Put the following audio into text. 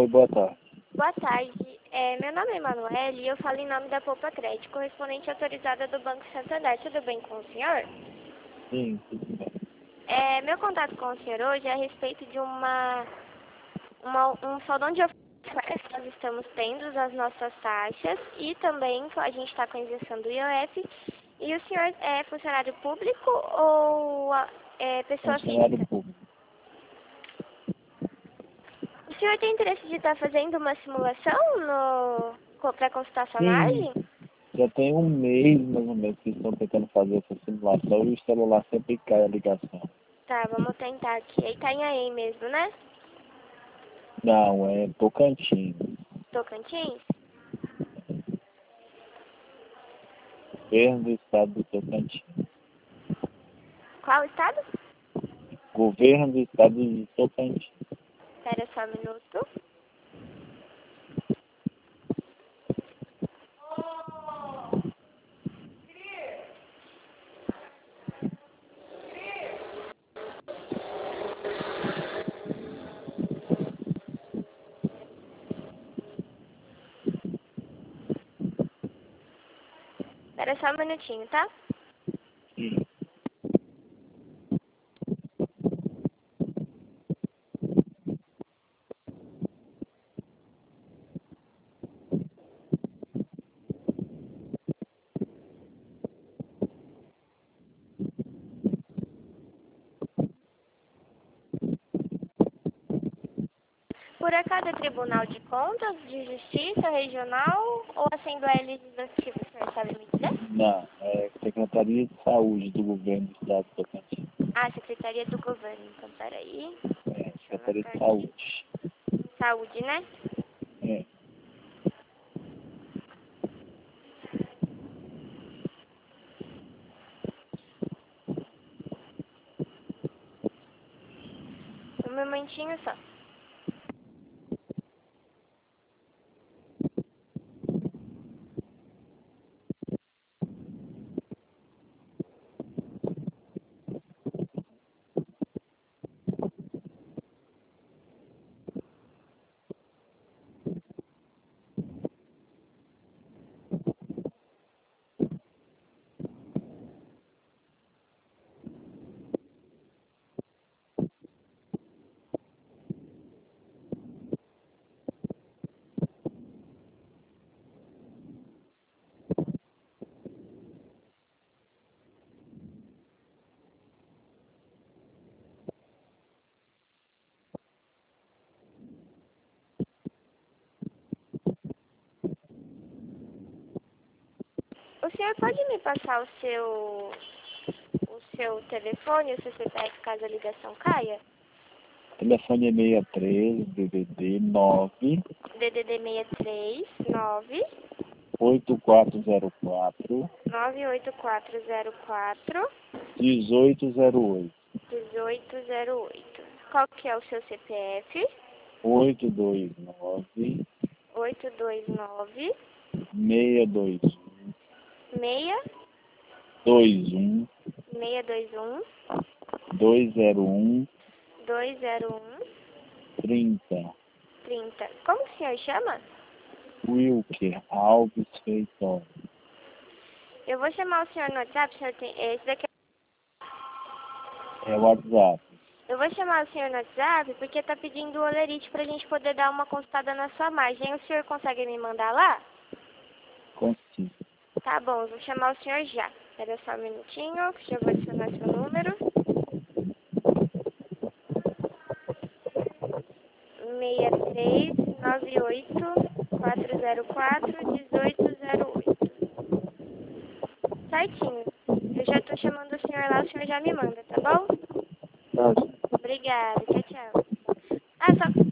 Oi, boa tarde. Boa tarde. Meu nome é Emanuele e eu falo em nome da Poupa Crédito, correspondente autorizada do Banco Santander. Tudo bem com o senhor? Sim, tudo bem. Meu contato com o senhor hoje é a respeito de um saldão de ofertas que nós estamos tendo as nossas taxas e também a gente está com a isenção do IOF. E o senhor é funcionário público ou pessoa Funcionário física? público. O senhor tem interesse de estar fazendo uma simulação para consultar sua Sim, margem? já tem um mês, mais ou menos, que estão tentando fazer essa simulação e o celular sempre cai a ligação. Tá, vamos tentar aqui. É Itanhaém mesmo, né? Não, é Tocantins. Tocantins? Governo do Estado do Tocantins. Qual estado? Governo do Estado de Tocantins. Espera só um minuto. Espera só um minutinho, tá? Sim. Por acaso é Tribunal de Contas, de Justiça Regional ou Assembleia Legislativa, o senhor sabe me dizer? Não, é Secretaria de Saúde do Governo do Estado do Tocantins. Ah, Secretaria do Governo. Então, peraí. É, Deixa eu Secretaria marcar de aqui. Saúde. Saúde, né? É. Um momentinho só. O senhor pode me passar o seu telefone, o seu CPF, caso a ligação caia? Telefone é 63 DDD 9 DDD 639 8404 98404 1808 1808. Qual que é o seu CPF? 829 829 621 621 201 201 30 30. Como que o senhor chama? Wilker Alves Feitosa. Eu vou chamar o senhor no WhatsApp, o senhor tem. Esse daqui É o WhatsApp. Eu vou chamar o senhor no WhatsApp porque tá pedindo o olerite pra gente poder dar uma consultada na sua margem. O senhor consegue me mandar lá? Consigo. Tá bom, eu vou chamar o senhor já. Espera só um minutinho, que já vou adicionar seu número. 6398-404-1808. Certinho. Eu já tô chamando o senhor lá, o senhor já me manda, tá bom? Tá. Obrigada, tchau, tchau. Ah, só